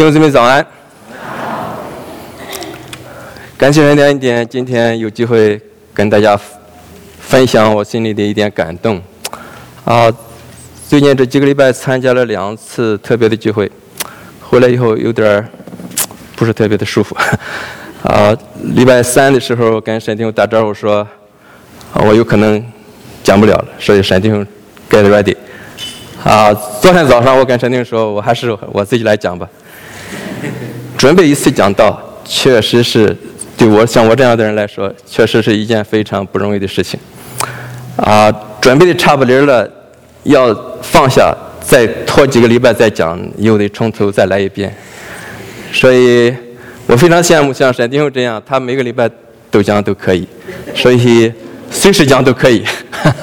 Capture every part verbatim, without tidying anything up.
弟兄姊妹早安！感谢神的恩典，今天有机会跟大家分享我心里的一点感动。啊，最近这几个礼拜参加了两次特别的聚会，回来以后有点不是特别的舒服。啊，礼拜三的时候跟沈弟兄打招呼说，啊，我有可能讲不了了，所以沈弟兄 get ready。啊，昨天早上我跟沈弟兄说，我还是我自己来讲吧。准备一次讲道，确实是对我像我这样的人来说，确实是一件非常不容易的事情。啊，准备的差不离了，要放下，再拖几个礼拜再讲，又得从头再来一遍。所以我非常羡慕像沈弟兄这样，他每个礼拜都讲都可以，所以随时讲都可以。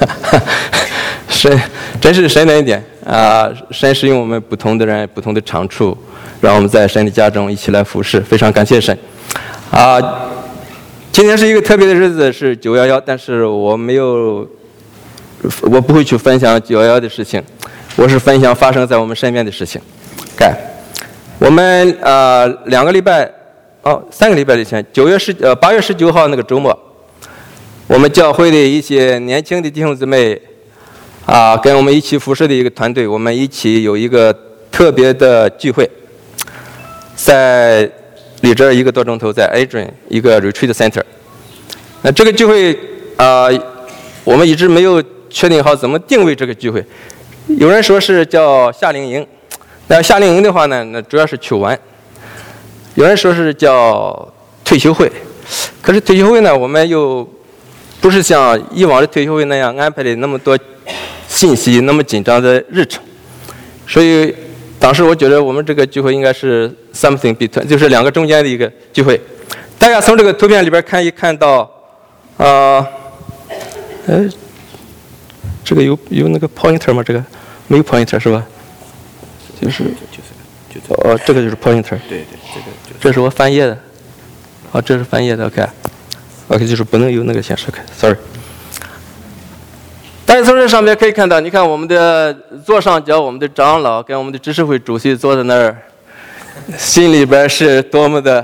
神真是神的恩典啊！神使用我们不同的人、不同的长处，让我们在神的家中一起来服侍，非常感谢神啊！今天是一个特别的日子，是九一一，但是我没有，我不会去分享九一一的事情，我是分享发生在我们身边的事情。看，我们呃两个礼拜，哦三个礼拜以前，九月十呃八月十九号那个周末，我们教会的一些年轻的弟兄姊妹。啊，跟我们一起服侍的一个团队，我们一起有一个特别的聚会，在离这儿一个多钟头，在 Adrian 一个 retreat center。那这个聚会啊、呃，我们一直没有确定好怎么定位这个聚会。有人说是叫夏令营，那夏令营的话呢，那主要是去玩；有人说是叫退休会，可是退休会呢，我们又不是像以往的退休会那样安排的那么多信息，那么紧张的日程，所以当时我觉得我们这个聚会应该是 something between， 就是两个中间的一个聚会。大家从这个图片里边看一看到，啊、呃，呃，这个有有那个 pointer 吗？这个没有 pointer 是吧？就是就是就是哦，这个就是 pointer。对对，这个、就是、这是我翻页的，哦，这是翻页的 ，OK，OK，、okay. okay, 就是不能有那个显示 ，OK，sorry。大家从这上面可以看到，你看我们的左上角，我们的长老跟我们的执事会主席坐在那儿，心里边是多么的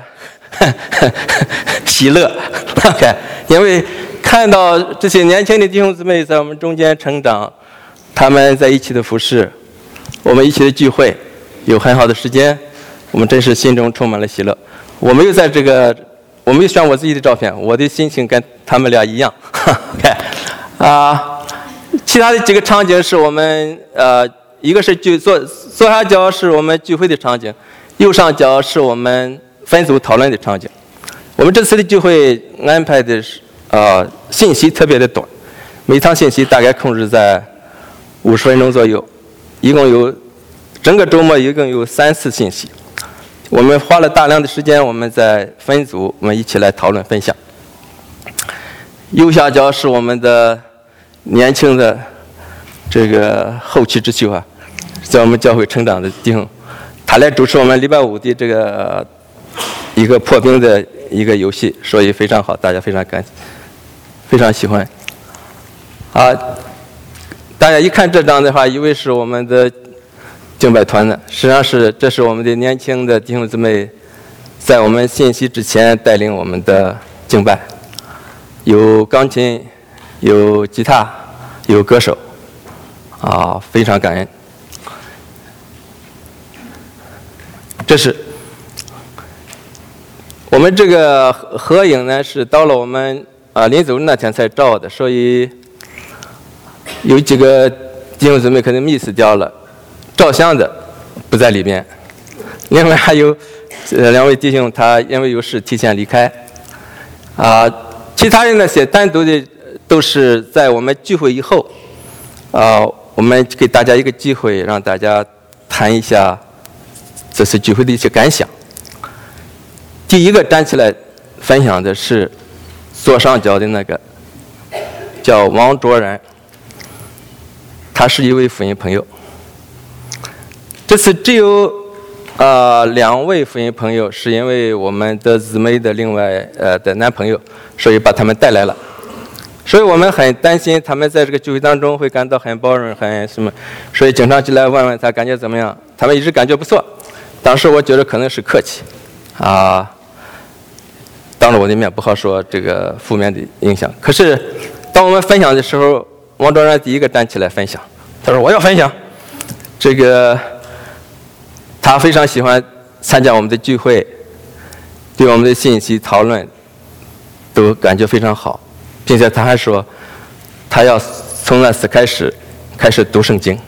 喜乐。OK， 因为看到这些年轻的弟兄姊妹在我们中间成长，他们在一起的服侍，我们一起的聚会，有很好的时间，我们真是心中充满了喜乐。我没有在这个，我没有选我自己的照片，我的心情跟他们俩一样。OK， 啊。其他的几个场景是我们呃，一个是聚左左下角是我们聚会的场景，右上角是我们分组讨论的场景。我们这次的聚会安排的是呃信息特别的短，每场信息大概控制在五十分钟左右，一共有整个周末一共有三次信息。我们花了大量的时间，我们在分组，我们一起来讨论分享。右下角是我们的年轻的这个后起之秀啊，在我们教会成长的弟兄，他来主持我们礼拜五的这个一个破冰的一个游戏，所以非常好，大家非常感非常喜欢。啊，大家一看这张的话，以为是我们的敬拜团呢，实际上是这是我们的年轻的弟兄姊妹，在我们信息之前带领我们的敬拜，有钢琴。有吉他，有歌手，啊，非常感恩。这是我们这个合影呢，是到了我们啊临走那天才照的，所以有几个弟兄姊妹可能 miss 掉了，照相的不在里面。另外还有呃两位弟兄，他因为有事提前离开，啊，其他人那些单独的。都是在我们聚会以后，啊、呃，我们给大家一个机会，让大家谈一下这次聚会的一些感想。第一个站起来分享的是左上角的那个，叫王卓然，他是一位福音朋友。这次只有呃两位福音朋友，是因为我们的姊妹的另外呃的男朋友，所以把他们带来了。所以我们很担心他们在这个聚会当中会感到很包容，很什么，所以经常就来问问他感觉怎么样。他们一直感觉不错， 当时我觉得可能是客气，啊，当着我的面不好说这个负面的影响。可是当我们分享的时候，王卓然第一个站起来分享，他说我要分享。这个他非常喜欢参加我们的聚会，对我们的信息讨论都感觉非常好，并且他还说他要从那次开始开始读圣经。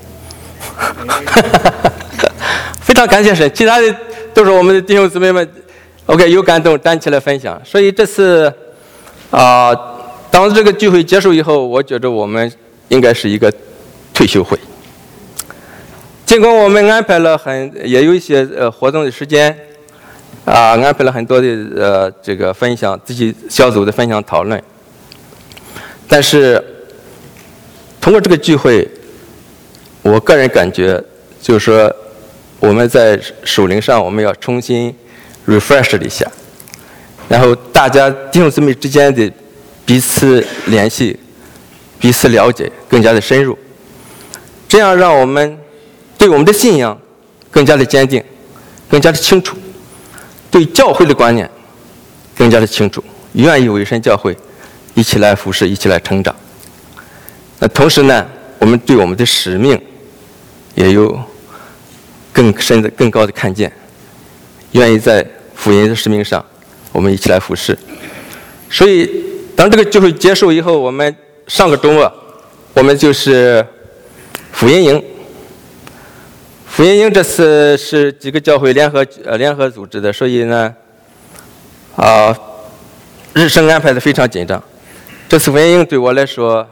非常感谢神，其他的都是我们的弟兄姊妹们 OK 有感动站起来分享。所以这次啊、呃，当这个聚会结束以后，我觉得我们应该是一个退休会。尽管我们安排了很也有一些呃活动的时间啊、呃，安排了很多的呃这个分享，自己小组的分享讨论，但是通过这个聚会，我个人感觉就是说我们在属灵上我们要重新 refresh 一下，然后大家弟兄姊妹之间的彼此联系、彼此了解更加的深入，这样让我们对我们的信仰更加的坚定，更加的清楚，对教会的观念更加的清楚，愿意为神教会一起来服侍，一起来成长。那同时呢，我们对我们的使命也有更深的、更高的看见，愿意在福音的使命上，我们一起来服侍。所以，当这个聚会结束以后，我们上个周末，我们就是福音营。福音营这次是几个教会联合呃联合组织的，所以呢，啊、呃，日程安排的非常紧张。这次福音营对我来说，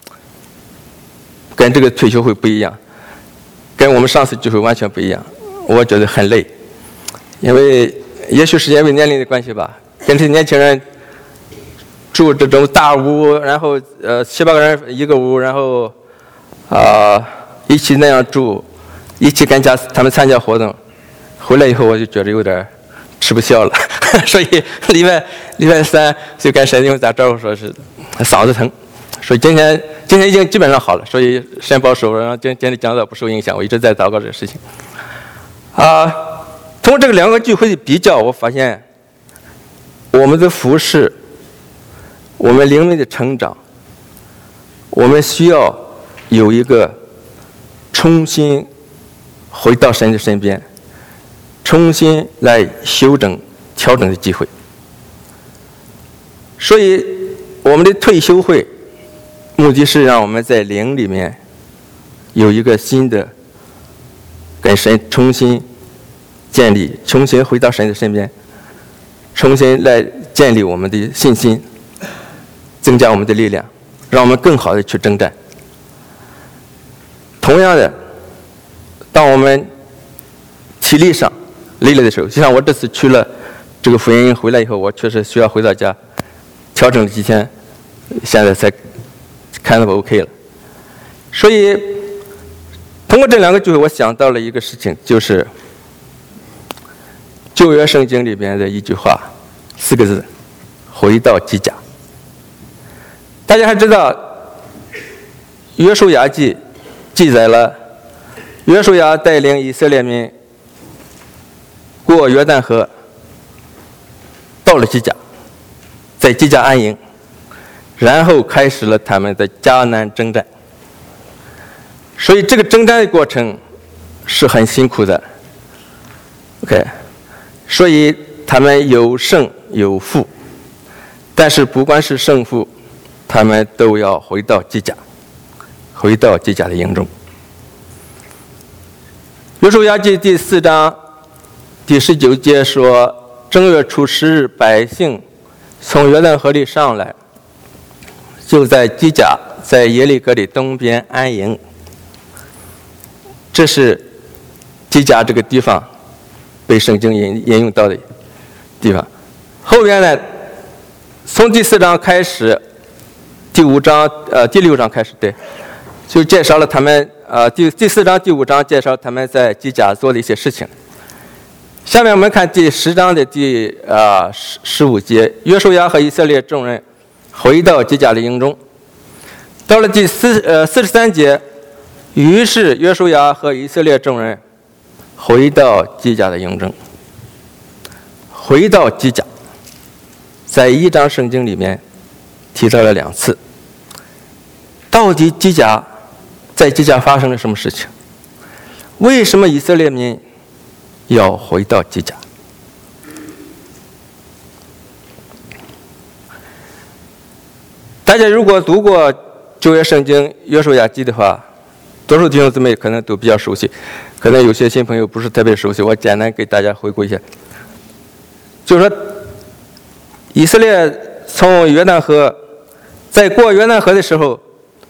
跟这个退休会不一样，跟我们上次聚会完全不一样。我觉得很累，因为也许是因为年龄的关系吧，跟这年轻人住这种大屋，然后呃七八个人一个屋，然后啊、呃、一起那样住。一起跟家他们参加活动，回来以后我就觉得有点吃不消了，所以礼拜礼拜三就跟沈弟兄打招呼说是嗓子疼，所以今天今天已经基本上好了，所以神保守，然后今今天讲道不受影响，我一直在祷告这个事情。啊、呃，通过这个两个聚会的比较，我发现我们的服事，我们灵命的成长，我们需要有一个重新回到神的身边，重新来修正、调整的机会。所以，我们的退休会目的是让我们在灵里面有一个新的跟神重新建立，重新回到神的身边，重新来建立我们的信心，增加我们的力量，让我们更好的去征战。同样的，当我们体力上累了的时候，就像我这次去了这个福音营回来以后，我确实需要回到家调整了几天，现在才看到 OK 了。所以通过这两个聚会，我想到了一个事情，就是旧约圣经里边的一句话，四个字：回到基甲。大家还知道约书亚记记载了约书亚带领以色列民过约旦河，到了基甲，在基甲安营，然后开始了他们的迦南征战。所以这个征战的过程是很辛苦的 ，OK， 所以他们有胜有负，但是不管是胜负，他们都要回到基甲，回到基甲的营中。约书亚记第四章第十九节说：正月初十日，百姓从约旦河里上来，就在基甲，在耶利哥的东边安营。这是基甲这个地方被圣经引引用到的地方。后边呢，从第四章开始，第五章呃第六章开始，对，就介绍了他们呃第第四章第五章介绍他们在基甲做的一些事情。下面我们看第十章的第啊十十五节，约书亚和以色列众人回到基甲的营中。到了第四呃四十三节，于是约书亚和以色列众人回到基甲的印证。回到基甲，在一章圣经里面提到了两次。到底基甲在基甲发生了什么事情？为什么以色列民要回到基甲？大家如果读过旧约圣经约书亚记的话，多数弟兄姊妹可能都比较熟悉，可能有些新朋友不是特别熟悉，我简单给大家回顾一下。就是说，以色列从约旦河，在过约旦河的时候，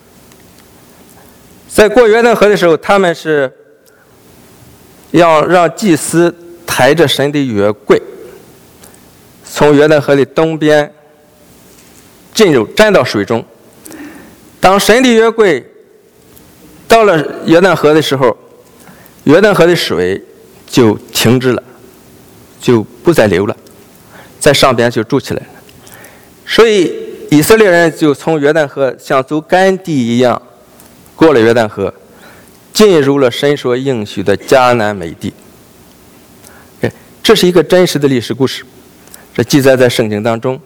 在过约旦河的时候，他们是要让祭司抬着神的约柜，从约旦河的东边进入，站到水中。当神的约柜到了约旦河的时候，约旦河的水就停止了，就不再流了，在上边就筑起来了。所以以色列人就从约旦河像走干地一样过了约旦河，进入了神所应许的迦南美地。这是一个真实的历史故事，这记载在圣经当中。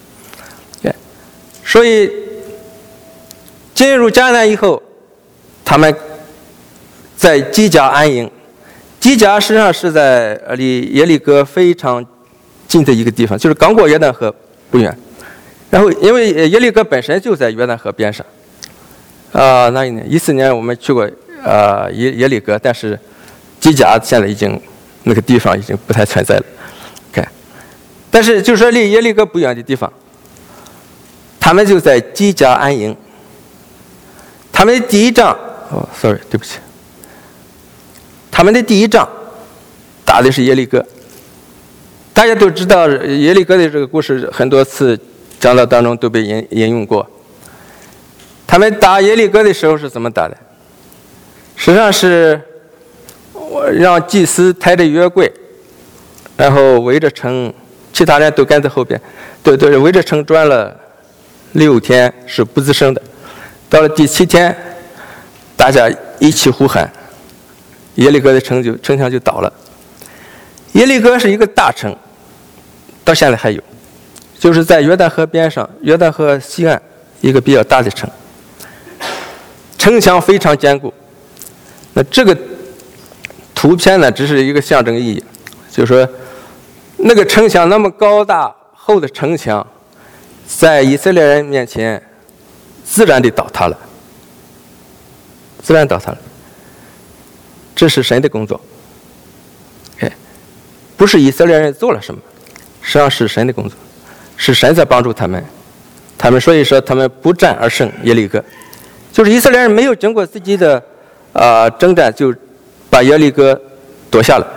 所以进入迦南以后，他们在基甲安营。基甲实际上是在离耶利哥非常近的一个地方，就是刚过约旦河不远。然后因为耶利哥本身就在约旦河边上，啊、呃，那一年一四年我们去过啊、呃、耶耶利哥，但是基甲现在已经那个地方已经不太存在了。OK， 但是就是说离耶利哥不远的地方，他们就在基甲安营。他们的第一仗，哦 ，sorry， 对不起，他们的第一仗打的是耶利哥。大家都知道耶利哥的这个故事，很多次讲道当中都被引引用过。他们打耶利哥的时候是怎么打的？实际上是让祭司抬着约柜，然后围着城，其他人都跟在后边，对对，围着城转了六天是不吱声的。到了第七天，大家一起呼喊，耶利哥的城就城墙就倒了。耶利哥是一个大城，到现在还有，就是在约旦河边上，约旦河西岸一个比较大的城，城墙非常坚固。那这个图片呢，只是一个象征意义，就是说那个城墙那么高大厚的城墙，在以色列人面前自然地倒塌了，自然倒塌了。这是神的工作，哎，不是以色列人做了什么，实际上是神的工作，是神在帮助他们。他们所以说他们不战而胜耶利哥，就是以色列人没有经过自己的啊、呃、征战，就把耶利哥夺下了。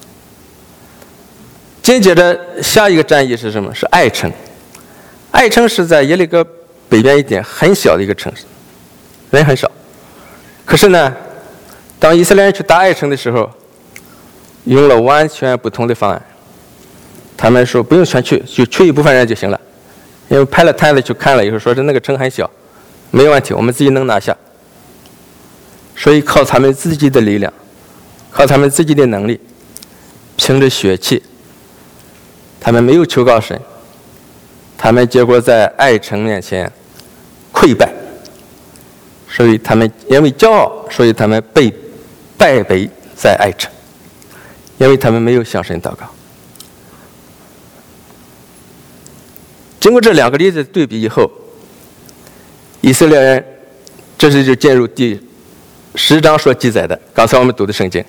紧接着下一个战役是什么？是艾城。艾城是在耶利哥北边一点很小的一个城市，人很少。可是呢，当以色列人去打艾城的时候，用了完全不同的方案。他们说不用全去，就去一部分人就行了，因为派了探子去看了以后，说是那个城很小，没有问题，我们自己能拿下。所以靠他们自己的力量，靠他们自己的能力，凭着血气，他们没有求告神，他们结果在艾城面前溃败。所以他们因为骄傲，所以他们被败北在艾城，因为他们没有向神祷告。经过这两个例子对比以后，以色列人这时就进入第十章所记载的刚才我们读的圣经。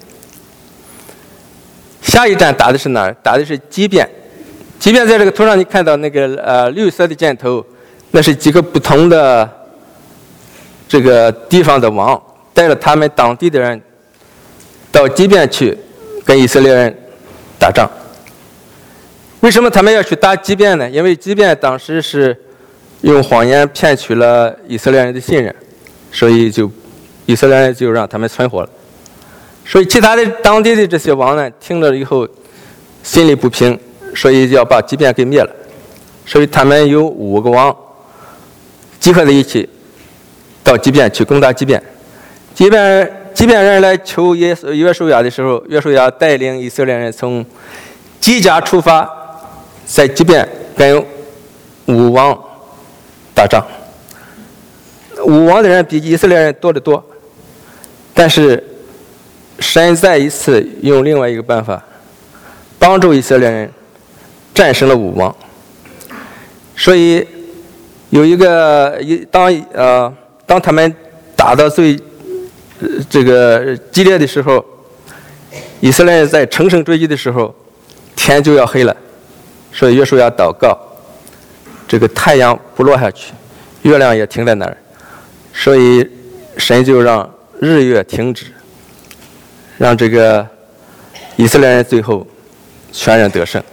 下一站打的是哪儿？打的是基遍。基遍在这个图上你看到那个呃绿色的箭头，那是几个不同的这个地方的王带了他们当地的人到基遍去跟以色列人打仗。为什么他们要去打基遍呢？因为基遍当时是用谎言骗取了以色列人的信任，所以就以色列人就让他们存活了。所以其他的当地的这些王呢，听了以后心里不平，所以要把基遍给灭了。所以他们有五个王集合在一起到基遍去攻打基遍。基遍即便人来求耶约书亚的时候，约书亚带领以色列人从基甲出发，在即便跟武王打仗，武王的人比以色列人多得多，但是神再一次用另外一个办法帮助以色列人战胜了武王。所以有一个当呃当他们打到最这个激烈的时候，以色列人在乘胜追击的时候，天就要黑了，所以约书亚祷告，这个太阳不落下去，月亮也停在那儿，所以神就让日月停止，让这个以色列人最后全然得胜。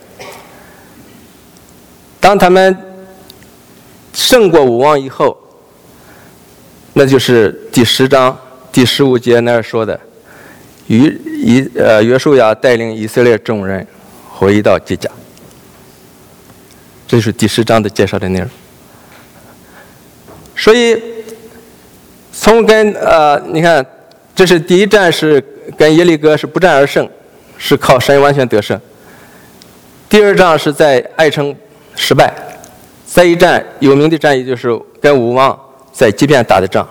当他们胜过武王以后，那就是第十章第十五节那儿说的，于以呃约书亚带领以色列众人回到基甲。这是第十章的介绍的内容。所以从跟呃你看，这是第一战是跟耶利哥是不战而胜，是靠神完全得胜。第二仗是在艾城失败，再一战有名的战役就是跟武王在基遍打的仗。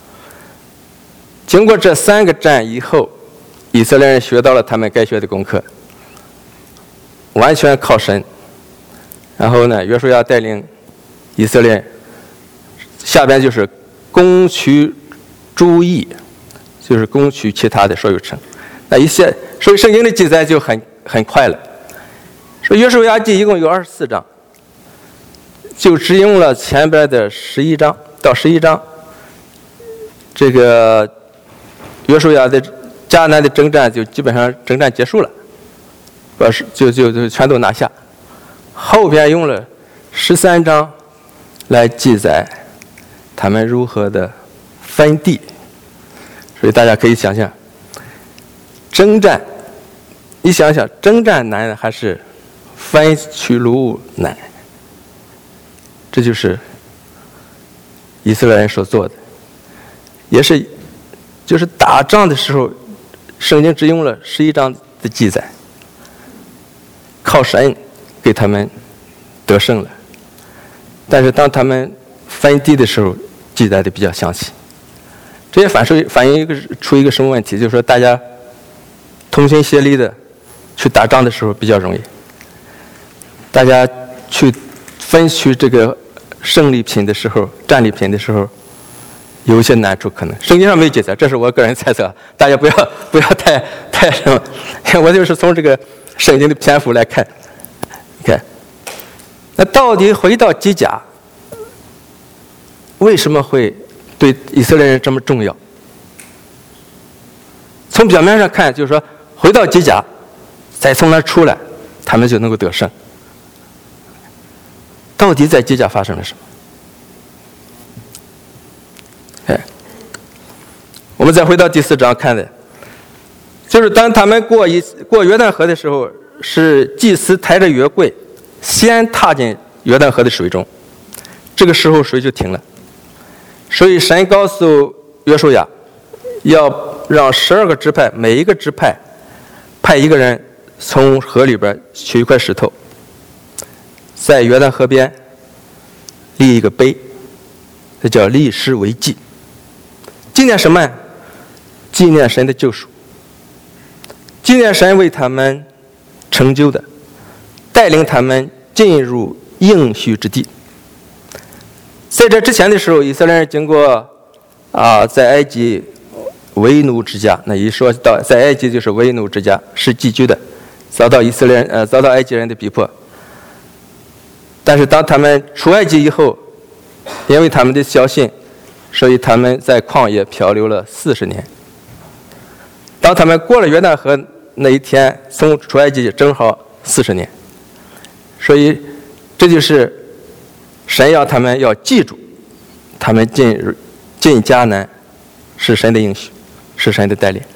经过这三个战以后，以色列人学到了他们该学的功课，完全靠神。然后呢，约书亚带领以色列，下边就是攻取诸邑，就是攻取其他的所有城。那一些，所以圣经的记载就很很快了。说约书亚记一共有二十四章，就只用了前边的十一章到十一章，这个约书亚的迦南的征战就基本上征战结束了，把就就就全都拿下。后边用了十三章来记载他们如何的分地，所以大家可以想象，征战，你想想，征战难还是分取掳物难？这就是以色列人所做的，也是就是打仗的时候，圣经只用了十一章的记载，靠神给他们得胜了。但是当他们分地的时候，记载的比较详细。这也反映反映一个出一个什么问题，就是说大家同心协力的去打仗的时候比较容易，大家去分取这个胜利品的时候、战利品的时候，有一些难处可能。圣经上没有记载，这是我个人猜测，大家不要不要太太什么，我就是从这个圣经的篇幅来看。看，那到底回到基甲，为什么会对以色列人这么重要？从表面上看，就是说回到基甲，再从那儿出来，他们就能够得胜。到底在基甲发生了什么？哎，我们再回到第四章看的，就是当他们过一过约旦河的时候，是祭司抬着约柜先踏进约旦河的水中，这个时候水就停了。所以神告诉约书亚，要让十二个支派，每一个支派派一个人从河里边取一块石头，在约旦河边立一个碑，这叫立石为记。纪念什么？纪念神的救赎，纪念神为他们成就的，带领他们进入应许之地。在这之前的时候，以色列人经过啊，在埃及为奴之家，那一说到在埃及就是为奴之家，是寄居的，遭到以色列人呃遭到埃及人的逼迫。但是当他们出埃及以后，因为他们的小信，所以他们在旷野漂流了四十年。当他们过了约旦河那一天，从出埃及正好四十年，所以这就是神要他们要记住，他们进进迦南是神的应许，是神的带领。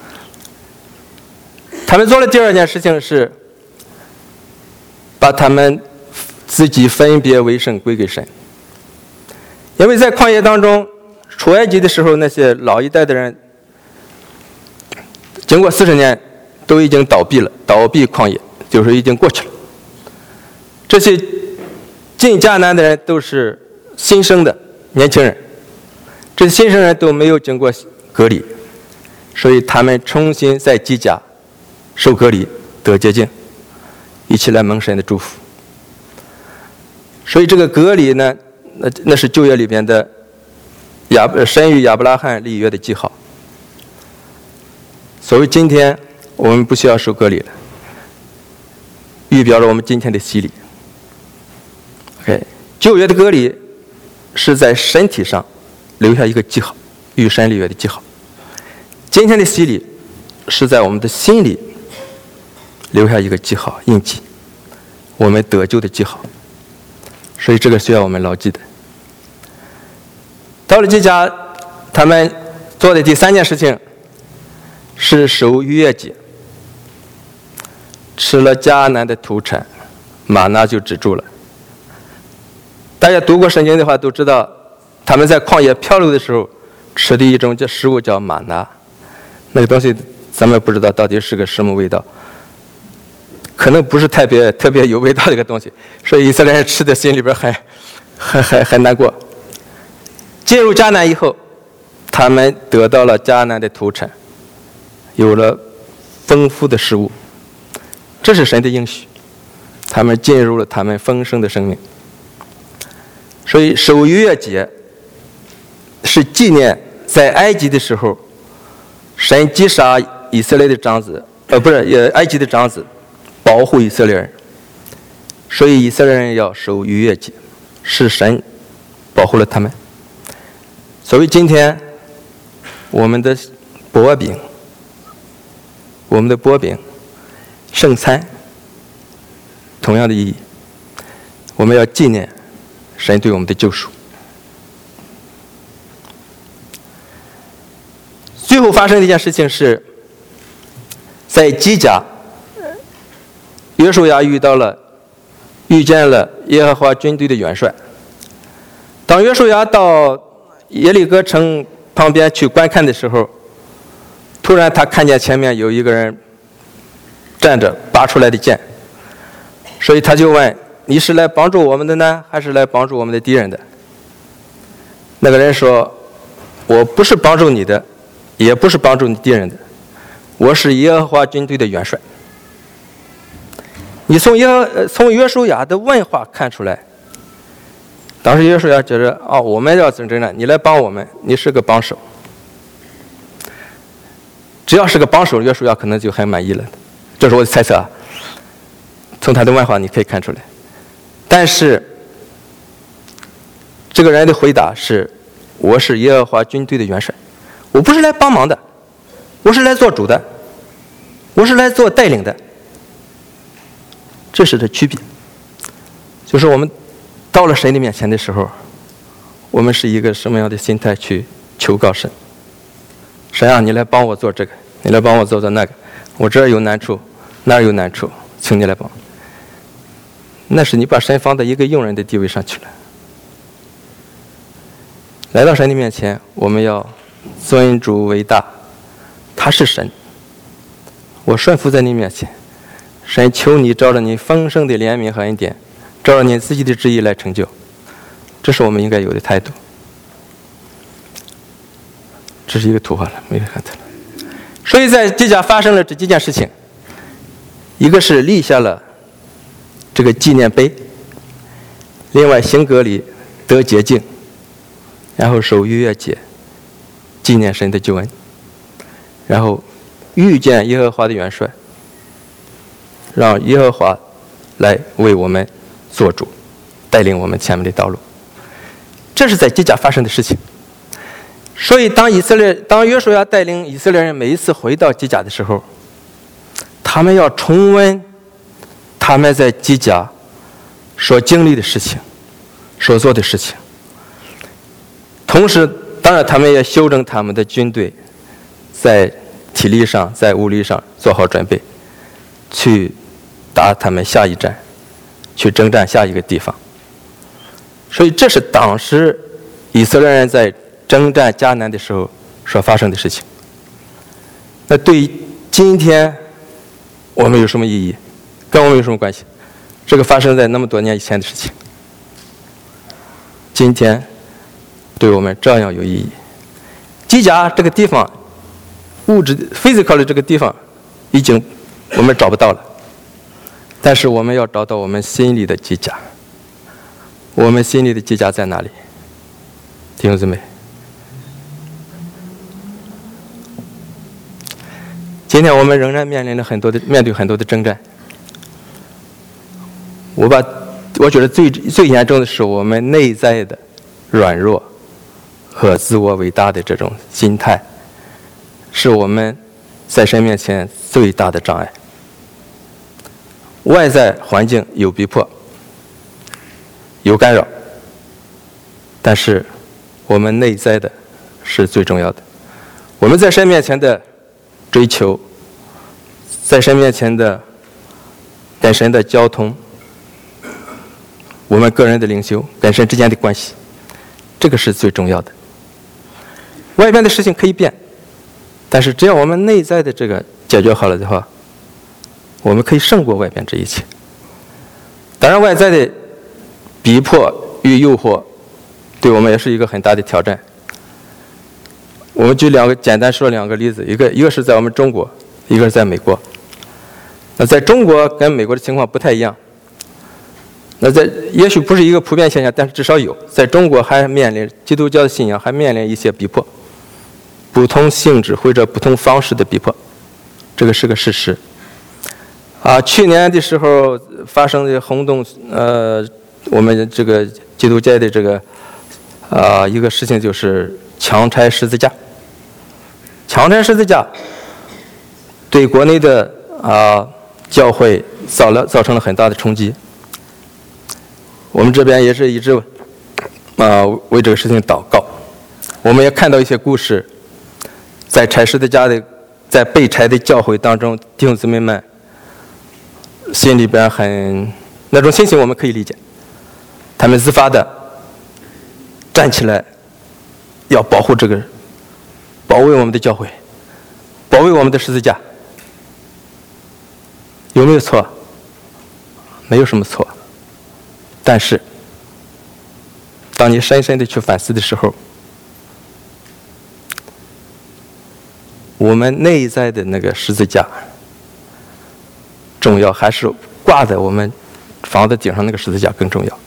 他们做的第二件事情是把他们自己分别为圣归给神，因为在旷野当中，出埃及的时候，那些老一代的人经过四十年，都已经倒闭了，倒闭旷野，就是已经过去了。这些进迦南的人都是新生的年轻人，这些新生人都没有经过隔离，所以他们重新在基甲受隔离得洁净，一起来蒙神的祝福。所以这个隔离呢，那那是旧约里边的亚神与亚伯拉罕立约的记号。所以今天我们不需要受隔离了，预表了我们今天的洗礼。OK， 旧约的隔离是在身体上留下一个记号，与神立约的记号。今天的洗礼是在我们的心里留下一个记号印记，我们得救的记号。所以这个需要我们牢记的。到了基甲，他们做的第三件事情是守逾越节，吃了迦南的土产，玛拿就止住了。大家读过圣经的话都知道，他们在旷野漂流的时候吃的一种叫食物叫玛拿，那个东西咱们不知道到底是个什么味道，可能不是特别特别有味道的一个东西，所以以色列人吃的心里边还还还还难过。进入迦南以后，他们得到了迦南的土产，有了丰富的食物，这是神的应许，他们进入了他们丰盛的生命。所以守逾越节是纪念在埃及的时候，神击杀以色列的长子，呃，不是，也埃及的长子，保护以色列人。所以以色列人要守逾越节，是神保护了他们。所以今天我们的薄饼，我们的薄饼圣餐，同样的意义，我们要纪念神对我们的救赎。最后发生的一件事情是，在基甲，约书亚遇到了遇见了耶和华军队的元帅。当约书亚到耶利哥城旁边去观看的时候，突然他看见前面有一个人站着拔出来的剑，所以他就问：你是来帮助我们的呢，还是来帮助我们的敌人的？那个人说：我不是帮助你的，也不是帮助你敌人的，我是耶和华军队的元帅。你从耶和从约书亚的问话看出来，当时约书亚觉得，哦，我们要征战，你来帮我们，你是个帮手。只要是个帮手，约书亚可能就很满意了，这是我的猜测啊。从他的问话你可以看出来。但是这个人的回答是：我是耶和华军队的元帅，我不是来帮忙的，我是来做主的，我是来做带领的。这是的区别，就是我们到了神的面前的时候，我们是一个什么样的心态去求告神？神啊，你来帮我做这个，你来帮我做做那个，我这儿有难处，那儿有难处，请你来帮。那是你把神放在一个用人的地位上去了。来到神的面前，我们要尊主为大，他是神，我顺服在你面前。神求你照着你丰盛的怜悯和恩典，照着你自己的旨意来成就，这是我们应该有的态度。这是一个图画了，没有看到了。所以在基甲发生了这几件事情，一个是立下了这个纪念碑，另外行隔离得洁净，然后守逾越节，纪念神的救恩，然后遇见耶和华的元帅，让耶和华来为我们做主，带领我们前面的道路。这是在基甲发生的事情。所以当以色列当约书亚带领以色列人每一次回到基甲的时候，他们要重温他们在基甲所经历的事情，所做的事情。同时当然他们也修正他们的军队，在体力上在物力上做好准备，去打他们下一站，去征战下一个地方。所以这是当时以色列人在征战迦南的时候所发生的事情。那对于今天我们有什么意义？跟我们有什么关系？这个发生在那么多年以前的事情，今天对我们照样有意义。机甲这个地方，物质 physical 的这个地方，已经我们找不到了，但是我们要找到我们心里的机甲。我们心里的机甲在哪里？弟兄姊妹，今天我们仍然面临着很多的面对很多的征战。我把我觉得最最严重的是我们内在的软弱和自我伟大的这种心态，是我们在神面前最大的障碍。外在环境有逼迫，有干扰，但是我们内在的是最重要的。我们在神面前的追求，在神面前的跟神的交通，我们个人的灵修跟神之间的关系，这个是最重要的。外边的事情可以变，但是只要我们内在的这个解决好了的话，我们可以胜过外边这一切。当然外在的逼迫与诱惑对我们也是一个很大的挑战。我们举两个简单说两个例子，一个一个是在我们中国，一个是在美国。那在中国跟美国的情况不太一样，那在也许不是一个普遍现象，但是至少有，在中国还面临基督教的信仰还面临一些逼迫，不同性质或者不同方式的逼迫，这个是个事实。啊，去年的时候发生的轰动，呃，我们这个基督教的这个啊、呃、一个事情就是强拆十字架。强拆十字架对国内的啊、呃、教会造了造成了很大的冲击。我们这边也是一直啊、呃、为这个事情祷告。我们也看到一些故事，在拆十字架的在被拆的教会当中，弟兄姊妹们心里边很那种心情我们可以理解，他们自发的站起来要保护这个保卫我们的教会，保卫我们的十字架。有没有错？没有什么错。但是当你深深的去反思的时候，我们内在的那个十字架重要，还是挂在我们房子顶上那个十字架更重要？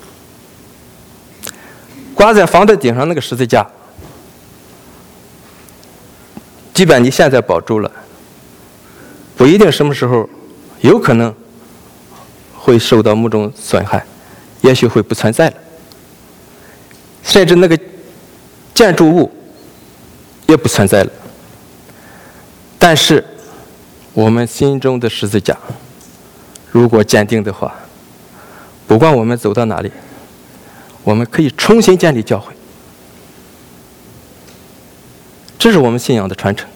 挂在房子顶上那个十字架，即便你现在保住了，不一定什么时候有可能会受到某种损害，也许会不存在了，甚至那个建筑物也不存在了。但是我们心中的十字架如果坚定的话，不管我们走到哪里，我们可以重新建立教会。这是我们信仰的传承。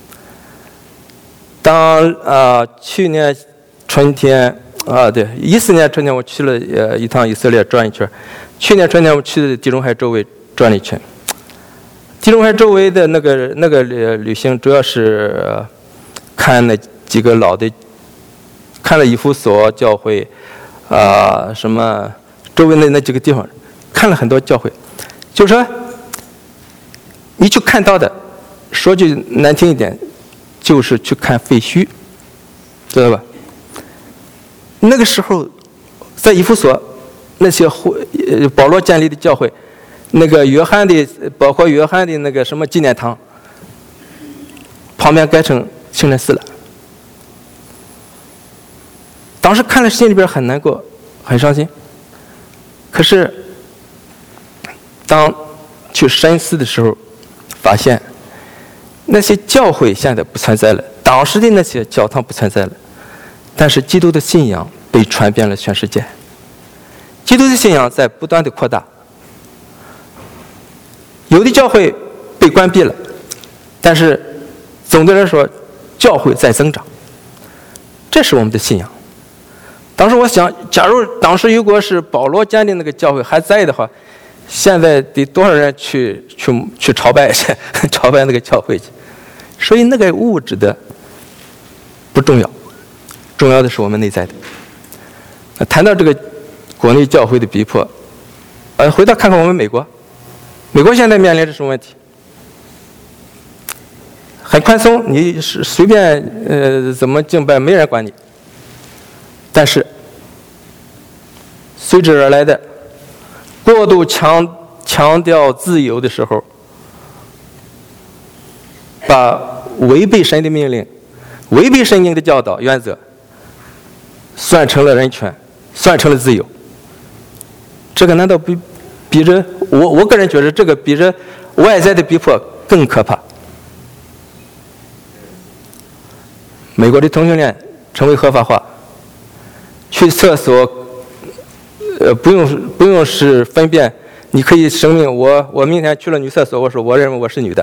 当啊、呃、去年春天啊，对，一四年春天我去了呃一趟以色列转一圈，去年春天我去地中海周围转了一圈。地中海周围的那个那个旅行主要是看那几个老的，看了以弗所教会啊、呃、什么周围的那几个地方，看了很多教会。就是说你去看到的，说句难听一点，就是去看废墟，知道吧？那个时候在以弗所那些保罗建立的教会，那个约翰的包括约翰的那个什么纪念堂旁边改成清真寺了。当时看了心里边很难过，很伤心。可是当去深思的时候，发现那些教会现在不存在了，当时的那些教堂不存在了，但是基督的信仰被传遍了全世界，基督的信仰在不断的扩大。有的教会被关闭了，但是总的来说教会在增长，这是我们的信仰。当时我想，假如当时如果是保罗建的那个教会还在的话，现在得多少人去去去朝拜去朝拜那个教会去。所以那个物质的不重要，重要的是我们内在的。那谈到这个国内教会的逼迫，呃，回到看看我们美国，美国现在面临着什么问题？很宽松，你是随便呃怎么敬拜，没人管你。但是随之而来的过度强强调自由的时候，把违背神的命令、违背圣经的教导原则算成了人权，算成了自由。这个难道比比着我我个人觉得这个比着外在的逼迫更可怕？美国的同性恋成为合法化，去厕所，呃，不用不用是分辨，你可以声明我我明天去了女厕所，我说我认为我是女的，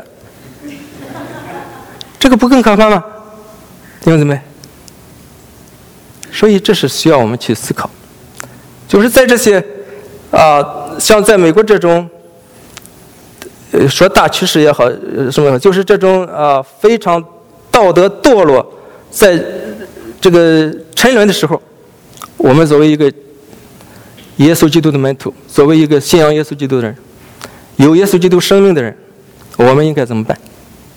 这个不更可怕吗？弟兄姊妹，所以这是需要我们去思考，就是在这些啊、呃，像在美国这种，呃，说大趋势也好，呃、什么，就是这种啊、呃、非常道德堕落。在这个沉沦的时候，我们作为一个耶稣基督的门徒，作为一个信仰耶稣基督的人，有耶稣基督生命的人，我们应该怎么办？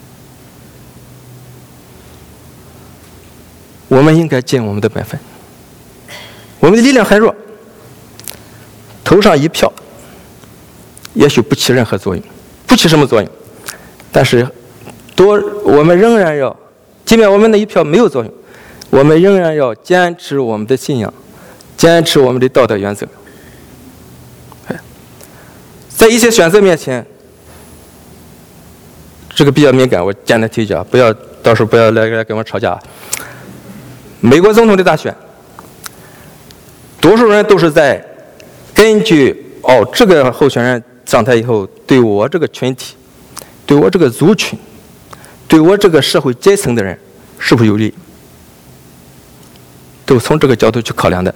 我们应该尽我们的本分。我们的力量很弱，投上一票，也许不起任何作用，不起什么作用，但是多我们仍然要。即便我们那一票没有作用，我们仍然要坚持我们的信仰，坚持我们的道德原则。在一些选择面前，这个比较敏感，我简单提一下，不要到时候不要来来跟我吵架。美国总统的大选，多数人都是在根据哦这个候选人上台以后，对我这个群体，对我这个族群。对我这个社会阶层的人是不是有利，都从这个角度去考量的。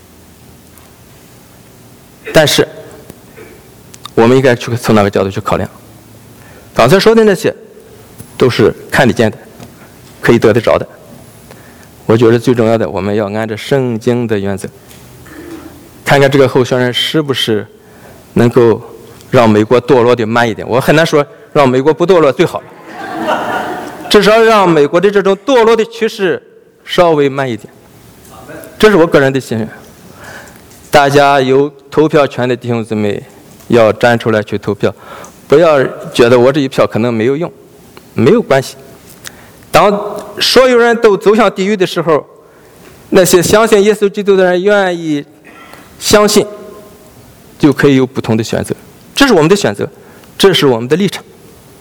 但是我们应该去从哪个角度去考量？刚才说的那些都是看得见的，可以得得着的。我觉得最重要的，我们要按照圣经的原则，看看这个候选人是不是能够让美国堕落的慢一点。我很难说让美国不堕落最好，至少让美国的这种堕落的趋势稍微慢一点，这是我个人的心愿。大家有投票权的弟兄姊妹要站出来去投票，不要觉得我这一票可能没有用，没有关系。当所有人都走向地狱的时候，那些相信耶稣基督的人愿意相信，就可以有不同的选择。这是我们的选择，这是我们的立场。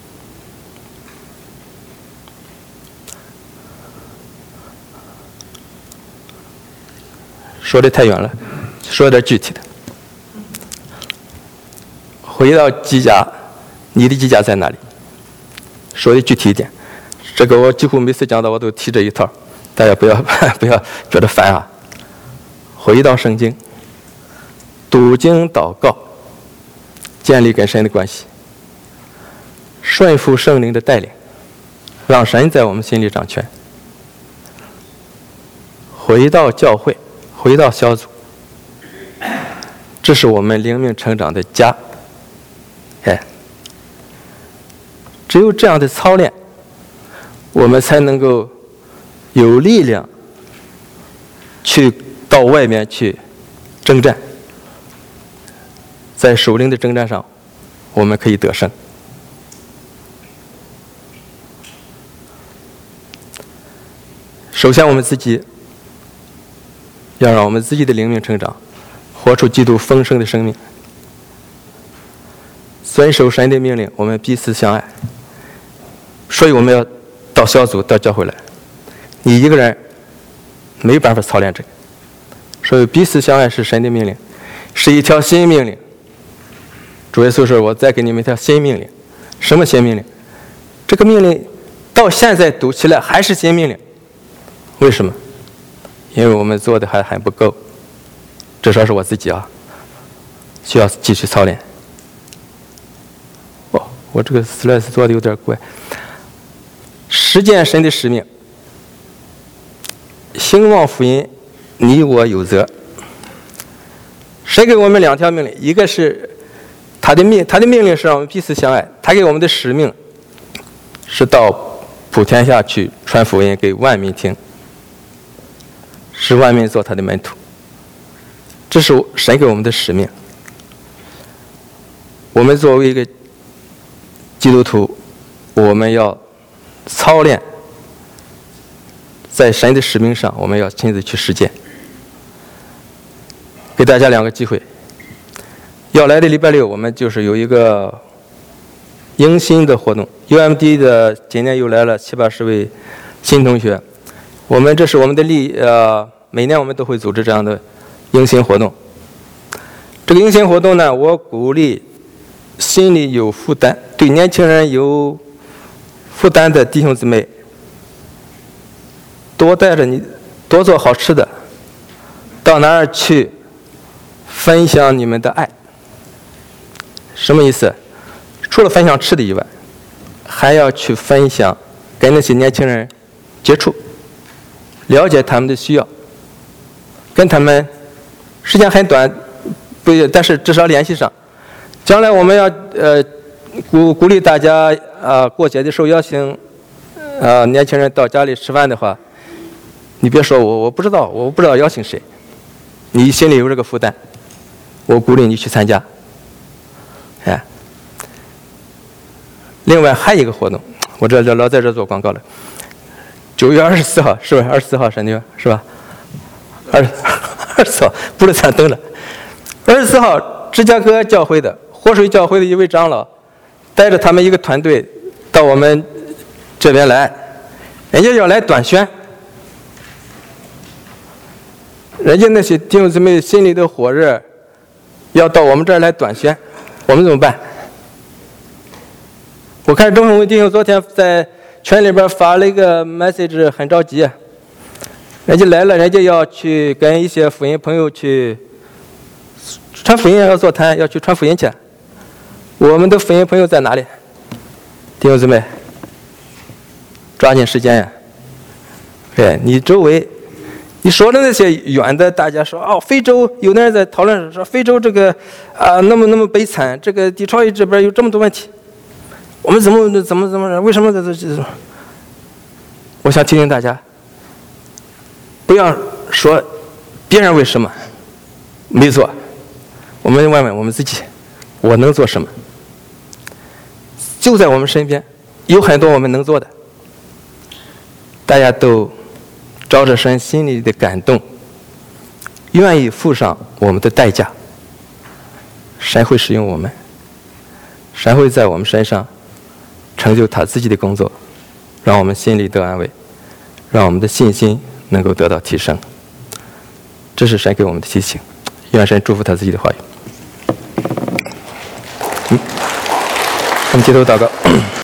说的太远了，说点具体的。回到机甲，你的机甲在哪里？说的具体一点。这个我几乎每次讲到我都提这一套，大家不要不要觉得烦啊。回到圣经，读经祷告，建立跟神的关系，顺服圣灵的带领，让神在我们心里掌权。回到教会，回到小组，这是我们灵命成长的家。哎，只有这样的操练，我们才能够有力量去到外面去征战，在属灵的征战上，我们可以得胜。首先，我们自己要让我们自己的灵命成长，活出基督丰盛的生命，遵守神的命令，我们彼此相爱。所以我们要到小组到教会来，你一个人没有办法操练这个。所以彼此相爱是神的命令，是一条新命令。主耶稣说：“我再给你们一条新命令。”什么新命令？这个命令到现在读起来还是新命令。为什么？因为我们做的还还不够。至少是我自己啊，需要继续操练。哦，我这个 slide 做的有点怪。实践神的使命， 兴旺福音，你我有责。神给我们两条命令，一个是他的命，他的命令是让我们彼此相爱；他给我们的使命是到普天下去传福音给万民听，使万民做他的门徒。这是神给我们的使命。我们作为一个基督徒，我们要操练，在神的使命上，我们要亲自去实践。给大家两个机会，要来的礼拜六，我们就是有一个迎新的活动。U M D 的今年又来了七八十位新同学，我们这是我们的历呃，每年我们都会组织这样的迎新活动。这个迎新活动呢，我鼓励心里有负担、对年轻人有负担的弟兄姊妹，多带着你，多做好吃的，到哪儿去分享你们的爱。什么意思？除了分享吃的以外，还要去分享，跟那些年轻人接触，了解他们的需要，跟他们时间很短，不，但是至少联系上。将来我们要呃鼓鼓励大家啊、呃，过节的时候邀请啊、呃、年轻人到家里吃饭的话，你别说我我不知道，我不知道邀请谁，你心里有这个负担，我鼓励你去参加。哎，另外还有一个活动，我这老在这做广告了。九月二十四号是不是？二十四号闪电是吧？二二十四号不是咱登了。二十四号芝加哥教会的活水教会的一位长老，带着他们一个团队到我们这边来，人家要来短宣。人家那些弟兄姊妹心里的火热，要到我们这儿来短宣，我们怎么办？我看中红弟兄昨天在群里边发了一个 message， 很着急。人家来了，人家要去跟一些福音朋友去传福音，要座谈，要去传福音去。我们的福音朋友在哪里？弟兄姊妹，抓紧时间呀！对，你周围。你说的那些远的，大家说哦，非洲有的人在讨论说非洲这个啊、呃、那么那么悲惨，这个底超裔这边有这么多问题，我们怎么怎么怎么为什么这这？我想提醒大家，不要说别人为什么没做，我们问问我们自己，我能做什么？就在我们身边，有很多我们能做的，大家都照着神心里的感动，愿意付上我们的代价，神会使用我们，神会在我们身上成就他自己的工作，让我们心里得安慰，让我们的信心能够得到提升。这是神给我们的提醒，愿神祝福他自己的话语。嗯，我们低头祷告。